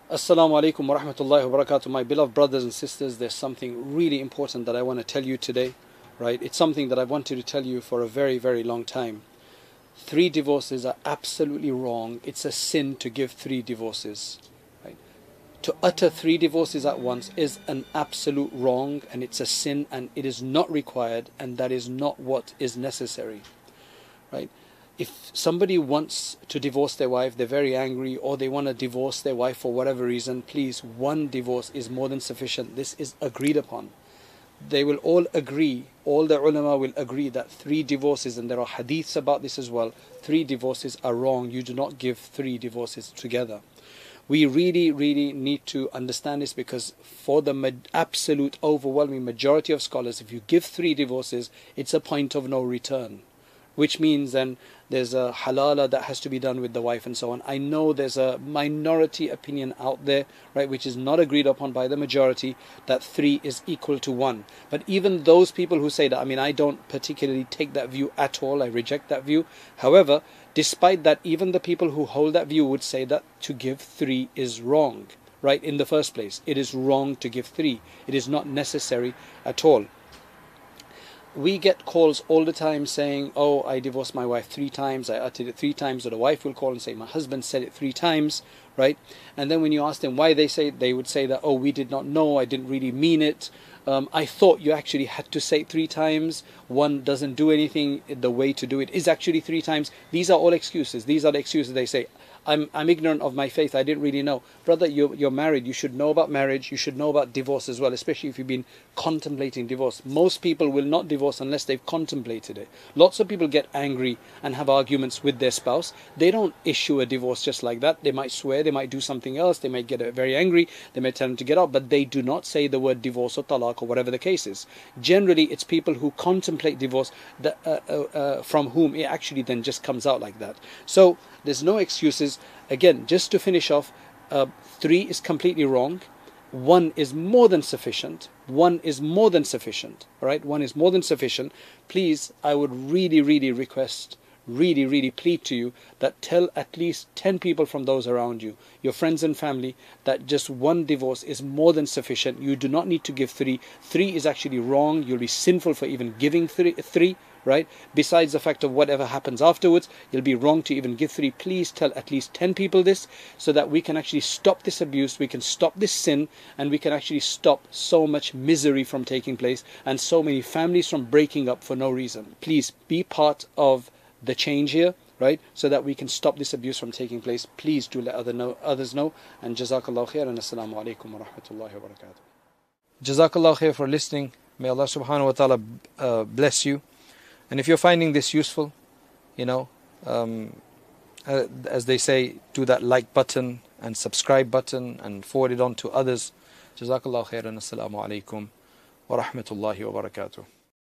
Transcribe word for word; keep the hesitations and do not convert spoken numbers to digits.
Assalamu alaikum wa rahmatullahi wa barakatuh. My beloved brothers and sisters, there's something really important that I want to tell you today, right? It's something that I've wanted to tell you for a very, very long time. Three divorces are absolutely wrong. It's a sin to give three divorces, right? To utter three divorces at once is an absolute wrong, and it's a sin, and it is not required, and that is not what is necessary, right? If somebody wants to divorce their wife, they're very angry, or they want to divorce their wife for whatever reason, please, one divorce is more than sufficient. This is agreed upon. They will all agree, all the ulama will agree that three divorces, and there are hadiths about this as well, three divorces are wrong. You do not give three divorces together. We really, really need to understand this, because for the absolute overwhelming majority of scholars, if you give three divorces, it's a point of no return. Which means then there's a halala that has to be done with the wife and so on. I know there's a minority opinion out there, right, which is not agreed upon by the majority, that three is equal to one. But even those people who say that, I mean, I don't particularly take that view at all. I reject that view. However, despite that, even the people who hold that view would say that to give three is wrong, right, in the first place. It is wrong to give three. It is not necessary at all. We get calls all the time saying, oh, I divorced my wife three times, I uttered it three times, or the wife will call and say, my husband said it three times, right? And then when you ask them why they say it, they would say that, oh, we did not know, I didn't really mean it. Um, I thought you actually had to say it three times. One doesn't do anything. The way to do it is actually three times. These are all excuses. These are the excuses they say. I'm, I'm ignorant of my faith. I didn't really know. Brother, you're, you're married. You should know about marriage. You should know about divorce as well, especially if you've been contemplating divorce. Most people will not divorce unless they've contemplated it. Lots of people get angry and have arguments with their spouse. They don't issue a divorce just like that. They might swear. They might do something else. They might get very angry. They might tell them to get out. But they do not say the word divorce or talaq or whatever the case is. Generally, it's people who contemplate divorce that, uh, uh, uh, from whom it actually then just comes out like that. So there's no excuses. Again, just to finish off, uh, three is completely wrong. One is more than sufficient. One is more than sufficient. All right, one is more than sufficient. Please, I would really, really request, really, really plead to you that tell at least ten people from those around you, your friends and family, that just one divorce is more than sufficient. You do not need to give three. Three is actually wrong. You'll be sinful for even giving three. three. Right? Besides the fact of whatever happens afterwards, you'll be wrong to even give three. Please tell at least ten people this, so that we can actually stop this abuse, we can stop this sin, and we can actually stop so much misery from taking place and so many families from breaking up for no reason. Please be part of the change here, right? So that we can stop this abuse from taking place. Please do let other know, others know. And Jazakallah khair, and Assalamu alaikum wa rahmatullahi wa barakatuh. Jazakallah khair for listening. May Allah subhanahu wa ta'ala uh, bless you. And if you're finding this useful, you know, um, uh, as they say, do that like button and subscribe button and forward it on to others. Jazakallah khairan. Assalamu alaikum wa rahmatullahi wa barakatuh.